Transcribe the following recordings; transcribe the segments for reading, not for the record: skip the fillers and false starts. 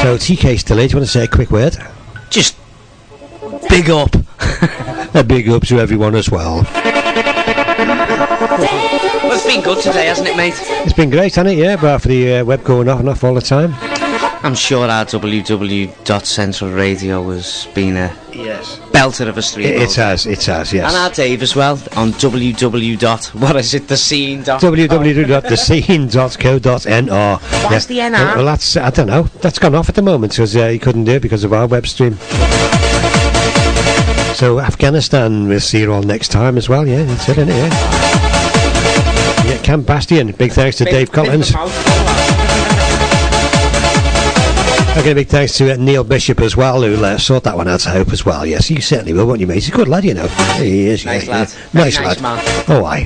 So TK still here. Do you want to say a quick word? Just big up. A big up to everyone as well. Well, it's been good today, hasn't it, mate? It's been great, hasn't it? Yeah, apart from the web going off and off all the time. I'm sure our www.central radio has been a belter of a stream. It has, yes. And our Dave as well on www.thescene.com. www.thescene.co.nr. What's the NR? Well, that's, I don't know. That's gone off at the moment because he couldn't do it because of our web stream. So Afghanistan, we'll see you all next time as well. Yeah, that's it, isn't it? Yeah, Camp Bastion. Big thanks to Dave Collins. Okay, big thanks to Neil Bishop as well, who sorted that one out, I hope, as well. Yes, you certainly will, won't you, mate? He's a good lad, you know. He is. Nice lad. Nice lad. Man. Oh, aye.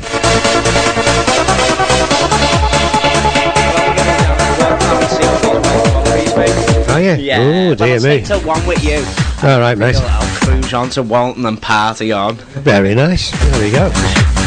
Oh, yeah? Yeah. Oh, dear me. I'll one with you. All right, mate. I'll cruise on to Walton and party on. Very nice. There we go.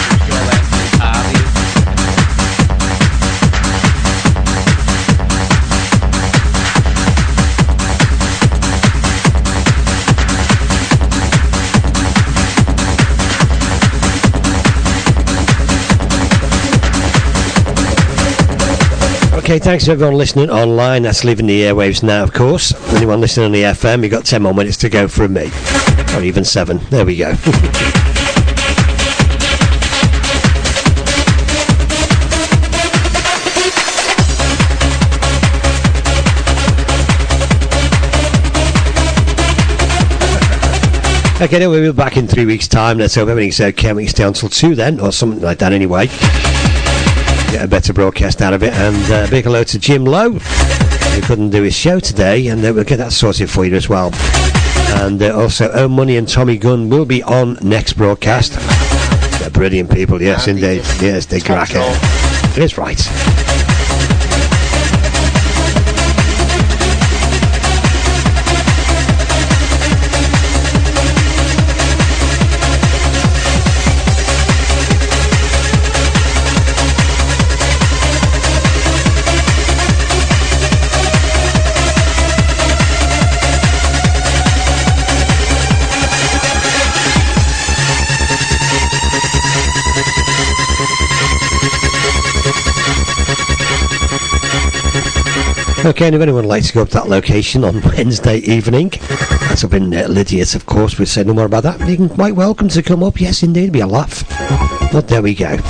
Okay, thanks to everyone listening online. That's leaving the airwaves now, of course. Anyone listening on the FM, you've got 10 more minutes to go from me. Or even 7. There we go. Okay, then we'll be back in 3 weeks' time. Let's hope everything's okay. We can stay until 2 then, or something like that anyway. Get a better broadcast out of it. And big hello to Jim Lowe, who couldn't do his show today, and we'll get that sorted for you as well. And also Oh Money and Tommy Gunn will be on next broadcast. They're brilliant people, yes indeed. Yes, they crack it. It's right. Okay, and if anyone would like to go up to that location on Wednesday evening, that's up in Lydia's, of course, we'll say no more about that. You're quite welcome to come up, yes indeed, it'll be a laugh. But there we go.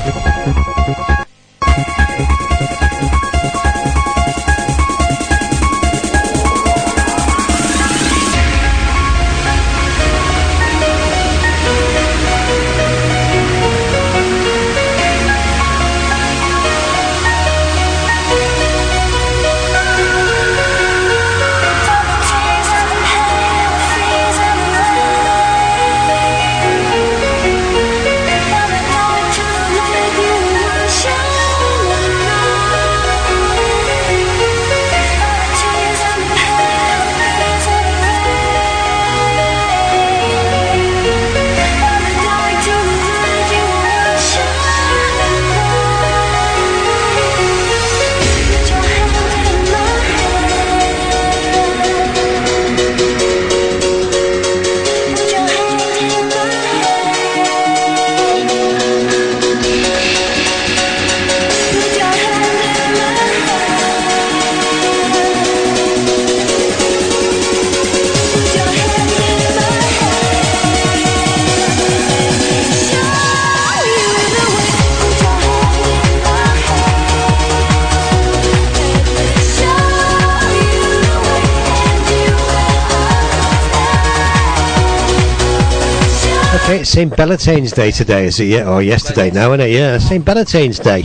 Okay, it's St. Valentine's Day today, is it? Yeah, or yesterday now, isn't it? Yeah, St. Valentine's Day.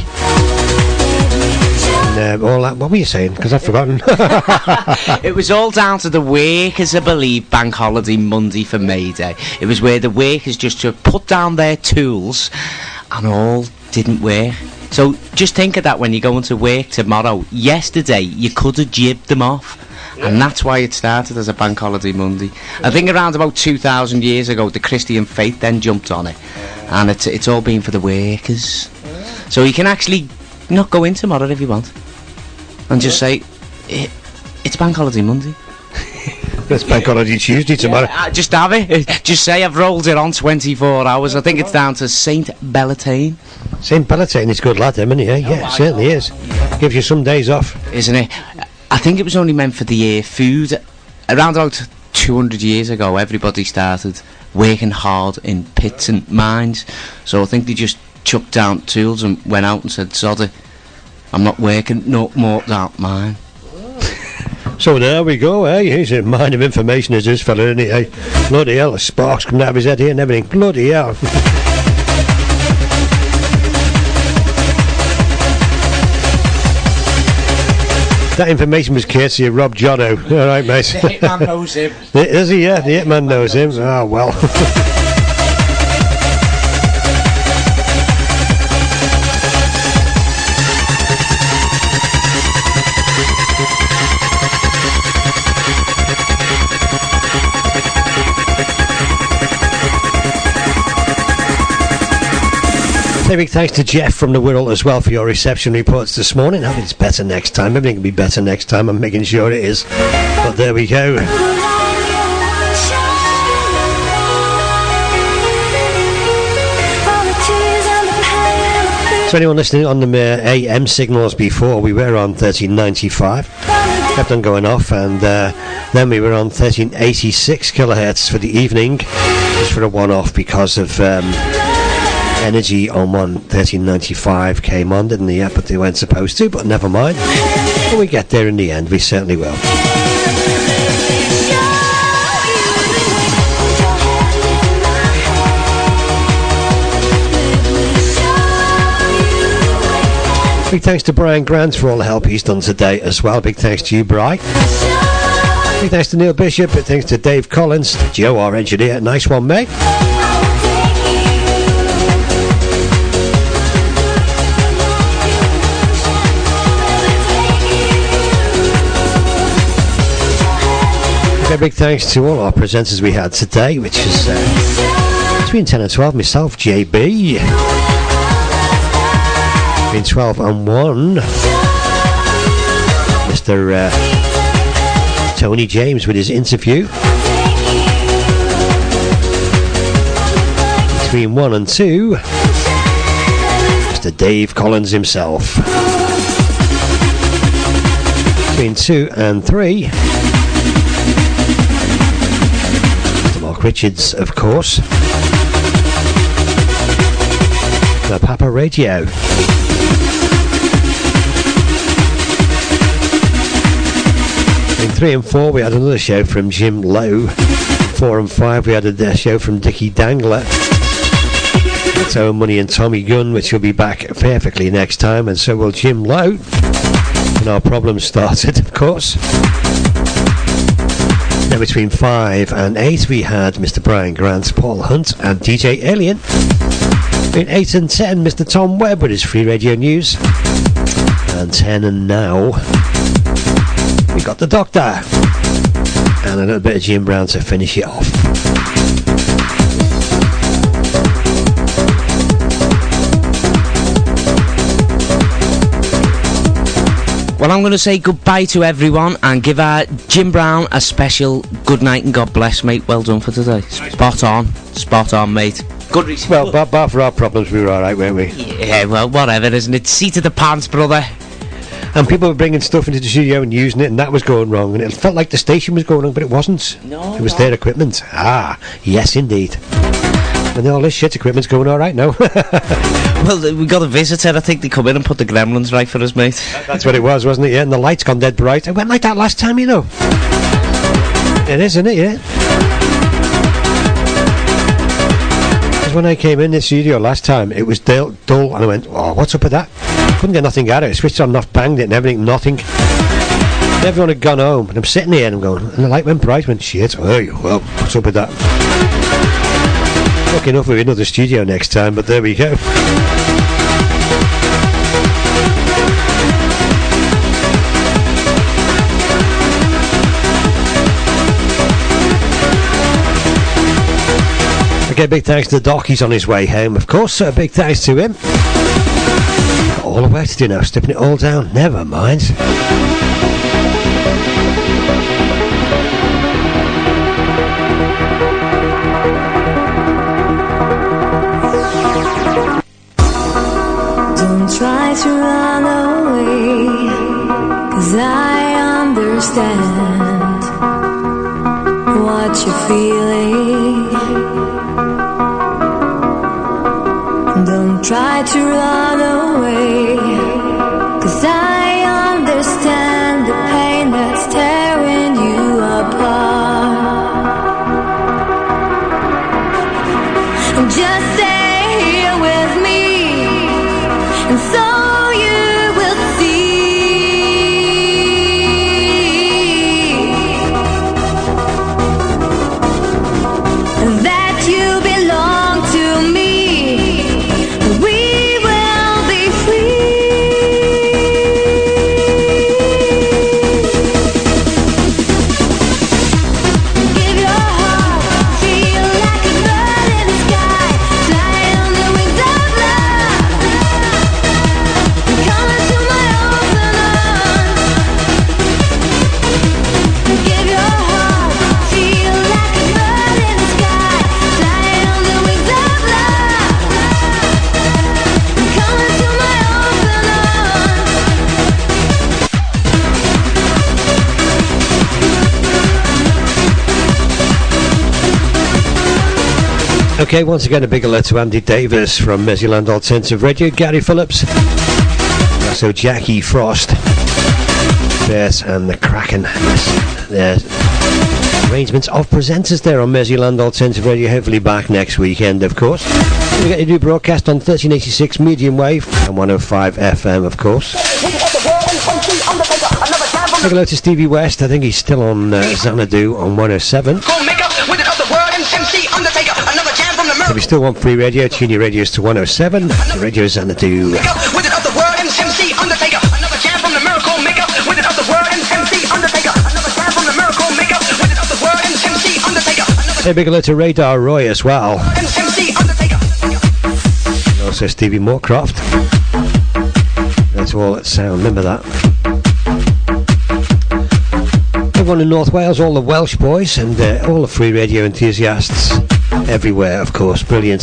And all that. What were you saying? Because I've forgotten. It was all down to the workers, I believe, bank holiday Monday for May Day. It was where the workers just put down their tools and all didn't work. So just think of that when you go into work tomorrow. Yesterday, you could have jibbed them off. Yeah. And that's why it started as a bank holiday Monday. I think around about 2,000 years ago, the Christian faith then jumped on it. And it's all been for the workers. So you can actually not go in tomorrow if you want. And just say, it's it's Bank Holiday Monday. It's Bank Holiday Tuesday tomorrow. Yeah, just have it. Just say I've rolled it on 24 hours. I think it's down to Saint Bellatane. Saint Bellatane is good lad, isn't he? Yeah, certainly is. Gives you some days off. Isn't it? I think it was only meant for the food. Around about 200 years ago, everybody started working hard in pits and mines. So I think they just chucked down tools and went out and said, sod it, I'm not working no more down mine. So there we go, he's a mine of information as this fella, isn't he? Bloody hell, the sparks coming out of his head here and everything. Bloody hell. That information was courtesy of Rob Jono. Alright, mate. The hitman knows him. Is he? Yeah, the hitman knows him. Oh, well. Say big thanks to Jeff from the Wirral as well for your reception reports this morning. I hope it's better next time. Everything will be better next time. I'm making sure it is. But there we go. So anyone listening on the AM signals before, we were on 1395. Kept on going off, and then we were on 1386 kilohertz for the evening, just for a one-off because of Energy on 1395 came on, didn't they? Yeah, but they weren't supposed to, but never mind. When we get there in the end, we certainly will. Big thanks to Brian Grant for all the help he's done today as well. Big thanks to you, Bri. Big thanks to Neil Bishop. Big thanks to Dave Collins, to Joe, our engineer. Nice one, mate. Big thanks to all our presenters we had today, which is between 10 and 12, myself, JB. Between 12 and 1, Mr. Tony James with his interview. Between 1 and 2, Mr. Dave Collins himself. Between 2 and 3, Richards, of course. The Papa Radio. In 3 and 4 we had another show from Jim Lowe. 4 and 5 we had a show from Dickie Dangler. That's our Money and Tommy Gunn, which will be back perfectly next time, and so will Jim Lowe. And our problems started, of course. Now between 5 and 8 we had Mr. Brian Grant, Paul Hunt and DJ Alien. Between 8 and 10 Mr. Tom Webb with his free radio news. And 10 and now we got the Doctor. And a little bit of Jim Brown to finish it off. Well, I'm going to say goodbye to everyone and give Jim Brown a special good night and God bless, mate. Well done for today. Spot on, mate. Good reason. Well, bar for our problems, we were alright, weren't we? Yeah, well, whatever, isn't it? Seat of the pants, brother. And people were bringing stuff into the studio and using it, and that was going wrong. And it felt like the station was going wrong, but it wasn't. No, it was their equipment. Ah, yes, indeed. And all this shit equipment's going alright now. Well, we got a visitor. I think they come in and put the gremlins right for us, mate. That's what it was, wasn't it? Yeah, and the light's gone dead bright. It went like that last time, you know. It is, isn't it? Yeah. Because when I came in the studio last time, it was dull, and I went, oh, what's up with that? Couldn't get nothing out of it. Switched on and off, banged it and everything, nothing. And everyone had gone home, and I'm sitting here and I'm going, and the light went bright. I went, shit, oh, well, what's up with that? Lucky enough with another studio next time, but there we go. Okay, big thanks to Doc. He's on his way home, of course, so big thanks to him. Got all the way to do now, stepping it all down. Never mind. to run away, 'cause I understand what you're feeling. Don't try to run away, 'cause I understand the pain that's tearing you apart. Just stay here with me, and so you will see that you belong to me. We will be free. Give your heart, feel like a bird in the sky, fly on the wings of love. Come into my open arms. Give your heart, feel like a bird in the sky, fly on the wings of love. Come into my open arms. Okay, once again a big hello to Andy Davis from Merseyland Alternative Radio, Gary Phillips, also Jackie Frost, Bears and the Kraken. Yes, there's arrangements of presenters there on Merseyland Alternative Radio, hopefully back next weekend, of course. We get a new broadcast on 1386 medium wave and 105 FM, of course. Big hello to Stevie West, I think he's still on Xanadu on 107. If you still want free radio, tune your radios to 107. The radio Xanadu. Hey, big hello to Radar Roy as well. And also Stevie Moorcroft. That's all at sound, remember that. Everyone in North Wales, all the Welsh boys, and all the free radio enthusiasts everywhere, of course. Brilliant.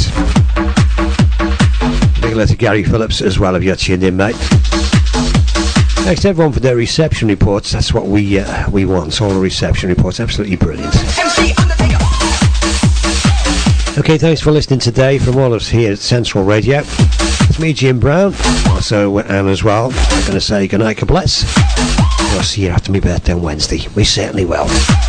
Big hello to Gary Phillips as well, if you're tuned in, mate. Thanks to everyone for their reception reports. That's what we want, all the reception reports. Absolutely brilliant. Okay, thanks for listening today from all of us here at Central Radio. It's me, Jim Brown, also Anne as well. I'm going to say goodnight, God bless. We'll see you after my birthday on Wednesday. We certainly will.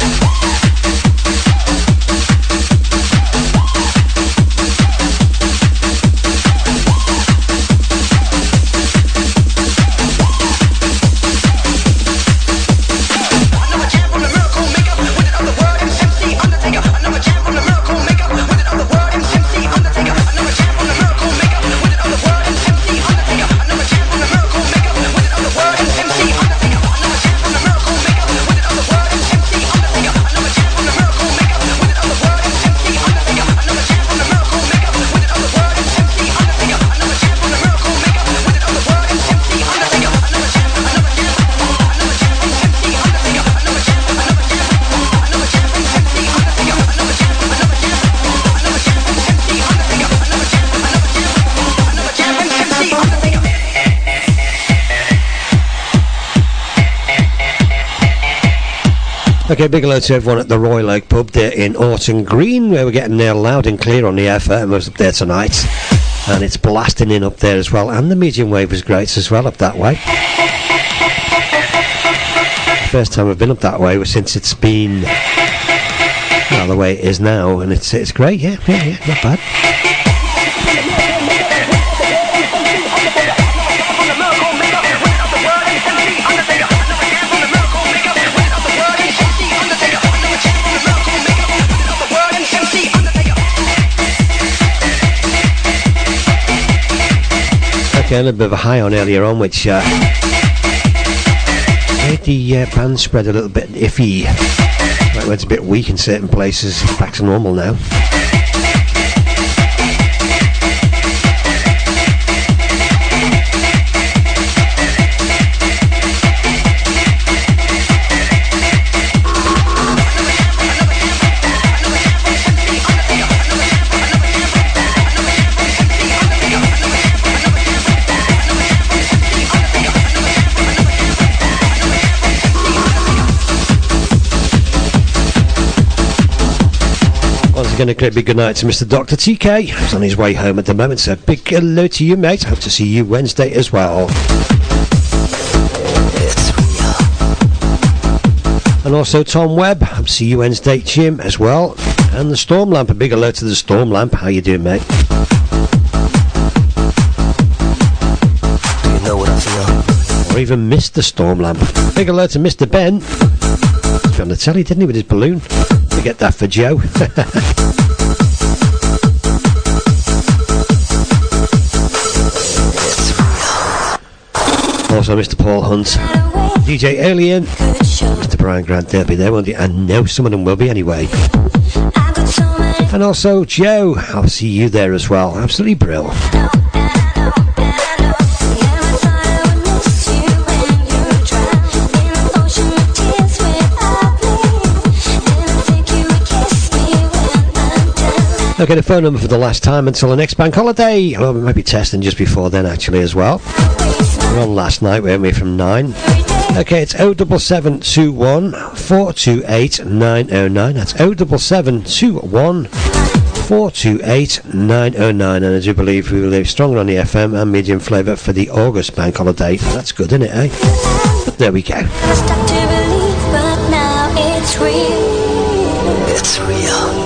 Okay, big hello to everyone at the Royal Oak Pub there in Orton Green, where we're getting there loud and clear on the FM. I was up there tonight, and it's blasting in up there as well, and the medium wave was great as well up that way. First time I've been up that way was since it's been the way it is now, and it's great, yeah, not bad. A little bit of a high on earlier on, which made the band spread a little bit iffy. It went a bit weak in certain places. Back to normal now. Once again, a great big good night to Mr. Dr. TK, who's on his way home at the moment, so big hello to you, mate. Hope to see you Wednesday as well. And also Tom Webb, hope to see you Wednesday, Jim, as well. And the Storm Lamp, a big hello to the Storm Lamp. How you doing, mate? Do you know what I feel? Or even Mr. Storm Lamp. Big hello to Mr. Ben. He's on the telly, didn't he, with his balloon? Forget that for Joe. Also Mr. Paul Hunt, DJ Alien, Mr. Brian Grant, they'll be there, won't they? And no, some of them will be anyway. And also Joe, I'll see you there as well. Absolutely brilliant. Okay, the phone number for the last time until the next bank holiday. Well, we might be testing just before then actually as well. We were on last night, weren't we, from 9. Okay, it's 07721 428 909. That's 07721 428 909. And I do believe we will live stronger on the FM and medium flavour for the August bank holiday. That's good, isn't it, eh? But there we go. I stopped to believe, but now it's real. It's real.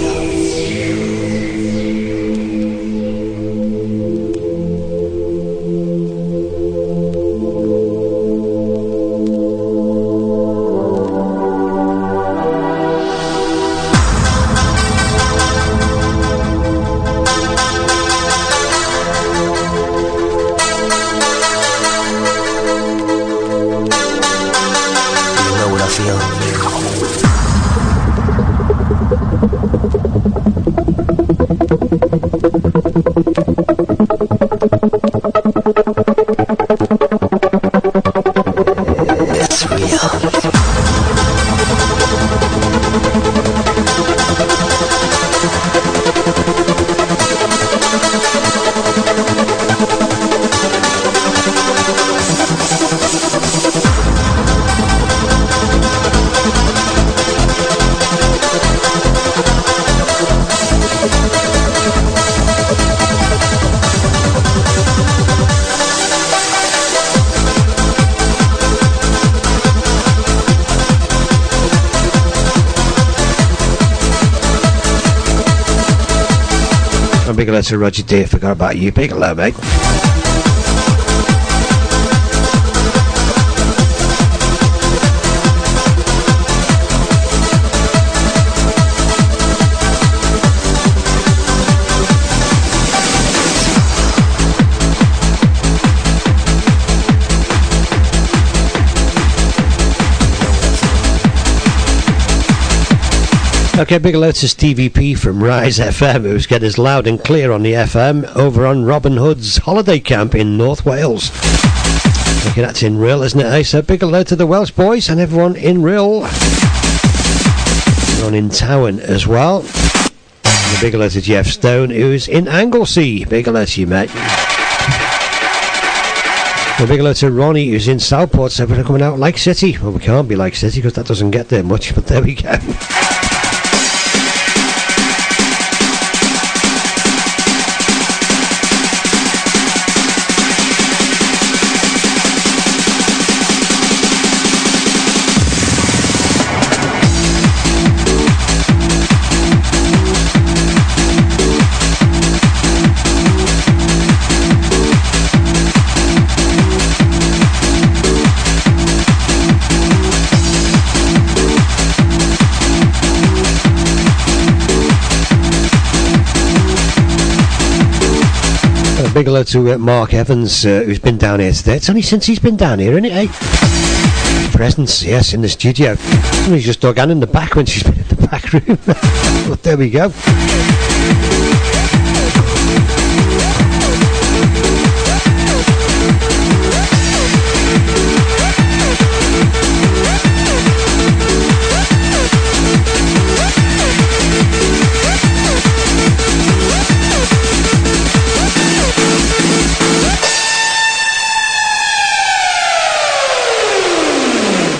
Big hello to Roger D. Forgot about you. Big hello, mate. Okay, big hello to Stevie P from Rise FM, who's getting us loud and clear on the FM over on Robin Hood's holiday camp in North Wales. Okay, that's in Rhyl, isn't it, eh? So big hello to the Welsh boys and everyone in Rhyl. Everyone in Towen as well. And a big hello to Jeff Stone, who's in Anglesey. Big hello to you, mate. A big hello to Ronnie, who's in Southport, so we're coming out like City. Well, we can't be like City because that doesn't get there much, but there we go. Big hello to Mark Evans, who's been down here today. It's only since he's been down here, isn't it, eh? Presence, yes, in the studio. He's just dug Anne in the back when she's been in the back room. But there we go.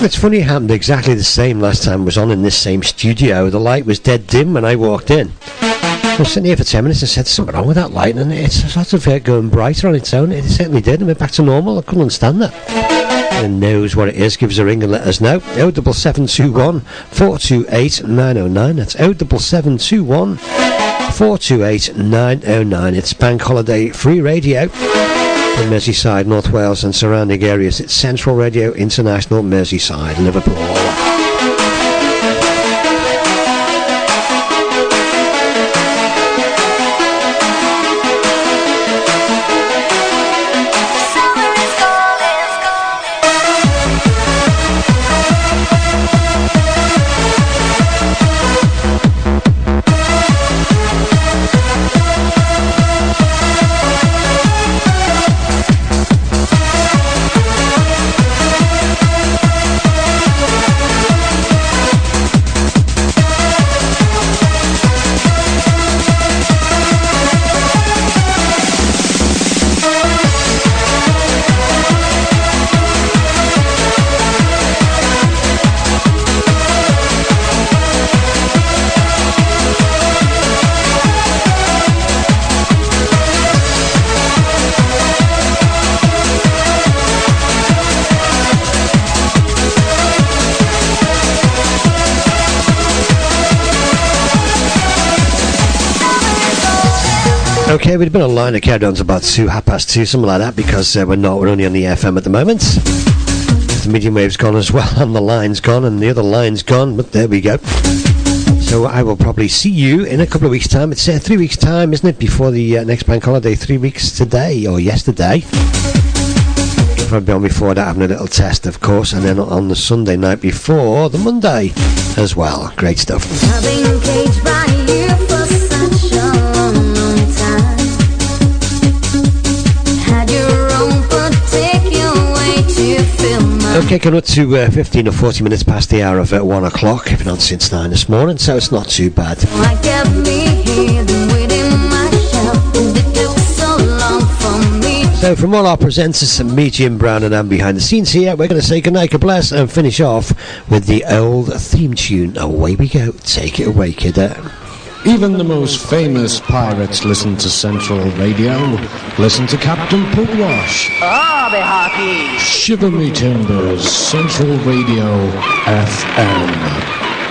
It's funny, it happened exactly the same last time I was on in this same studio. The light was dead dim when I walked in. I was sitting here for 10 minutes and said, something wrong with that light, and it's sort of going brighter on its own. It certainly did, and went back to normal. I couldn't understand that. And knows what it is, give us a ring and let us know. 07721 428 909. That's 07721 428 909. It's Bank Holiday Free Radio in Merseyside, North Wales and surrounding areas. It's Central Radio International, Merseyside, Liverpool. Okay, we've been online at countdowns about 2:30, something like that, because we're only on the FM at the moment. The medium wave's gone as well, and the line's gone, and the other line's gone, but there we go. So I will probably see you in a couple of weeks' time. It's 3 weeks' time, isn't it, before the next bank holiday? 3 weeks today, or yesterday. I'll probably be on before that, having a little test, of course, and then on the Sunday night before, the Monday as well. Great stuff. I've been caged by you for such a long time. Had your own particular way to fill my Okay, coming up to 15 or 40 minutes past the hour of 1 o'clock. I've been on since 9 this morning, so it's not too bad. I kept me hidden within myself, and it took so long for me. So from all our presenters, me, Jim Brown, and I'm behind the scenes here, we're going to say goodnight, God bless, and finish off with the old theme tune. Away we go. Take it away, kid. Even the most famous pirates listen to Central Radio. Listen to Captain Pugwash. Shiver me timbers, Central Radio FM.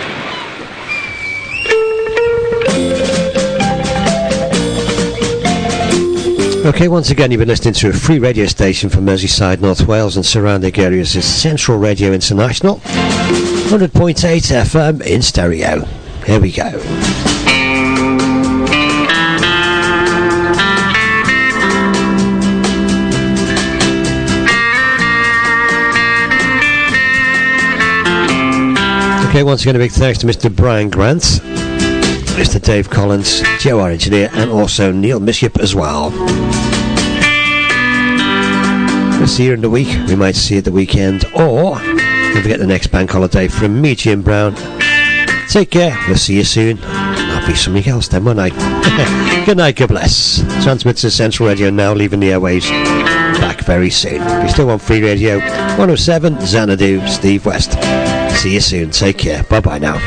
Okay, once again, you've been listening to a free radio station from Merseyside, North Wales and surrounding areas. It's Central Radio International, 100.8 FM in stereo. Here we go. Okay, once again, a big thanks to Mr. Brian Grant, Mr. Dave Collins, Joe, our engineer, and also Neil Bishop as well. We'll see you in the week. We might see you at the weekend, or don't forget the next bank holiday from me, Jim Brown. Take care. We'll see you soon. I'll be something else then, won't I? Good night, God bless. Transmits to Central Radio now, leaving the airwaves. Back very soon. If you still want free radio, 107 Xanadu, Steve West. See you soon. Take care. Bye-bye now.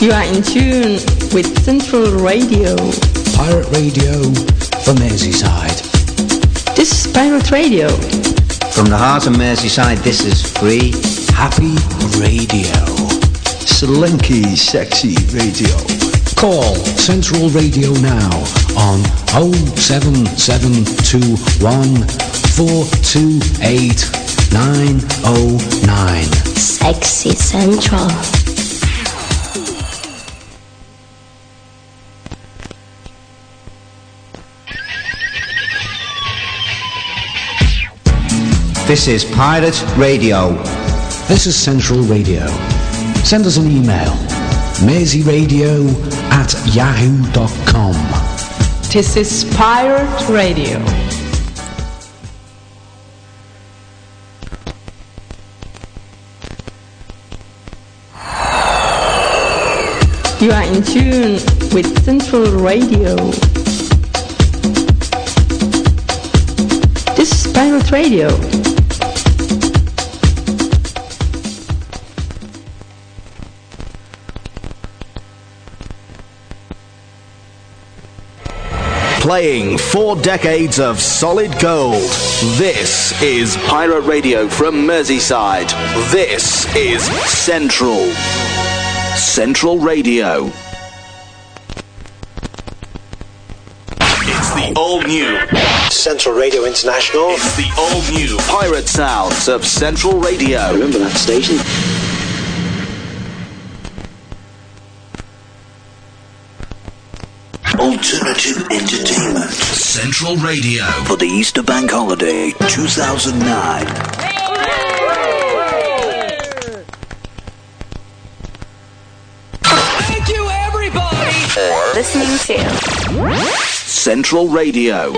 You are in tune with Central Radio. Pirate Radio for Merseyside. This is Pirate Radio. From the heart of Merseyside, this is Free Happy Radio. Slinky Sexy Radio. Call Central Radio now on 07721 428 909. Sexy Central. This is Pirate Radio. This is Central Radio. Send us an email. merseyradio@yahoo.com. This is Pirate Radio. You are in tune with Central Radio. This is Pirate Radio. Playing 4 decades of solid gold. This is Pirate Radio from Merseyside. This is Central Radio. It's the all-new Central Radio International. It's the all-new pirate sounds of Central Radio. Remember that station? Alternative entertainment. Central Radio. For the Easter Bank Holiday 2009. Thank you, everybody! Listening to Central Radio.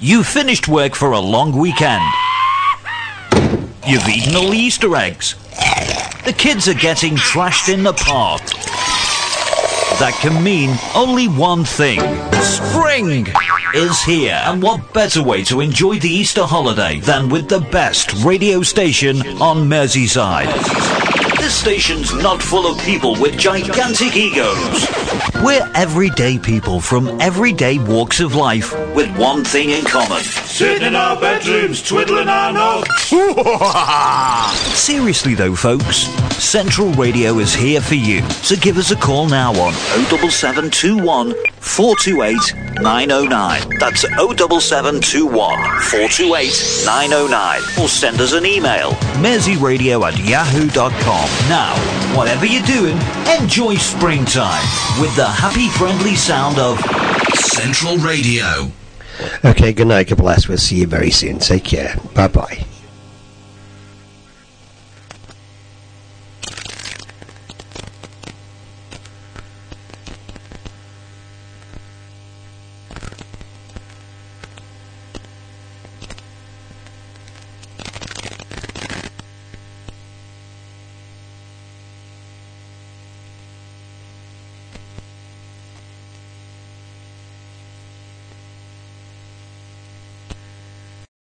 You've finished work for a long weekend. You've eaten all the Easter eggs. The kids are getting trashed in the park. That can mean only one thing. Spring is here. And what better way to enjoy the Easter holiday than with the best radio station on Merseyside? This station's not full of people with gigantic egos. We're everyday people from everyday walks of life with one thing in common. Sitting in our bedrooms, twiddling our knobs. Seriously though, folks, Central Radio is here for you. So give us a call now on 07721 428 909. That's 07721 428 909. Or send us an email, merseyradio@yahoo.com. Now, whatever you're doing, enjoy springtime with the happy, friendly sound of Central Radio. Okay, good night, God bless. We'll see you very soon. Take care. Bye-bye.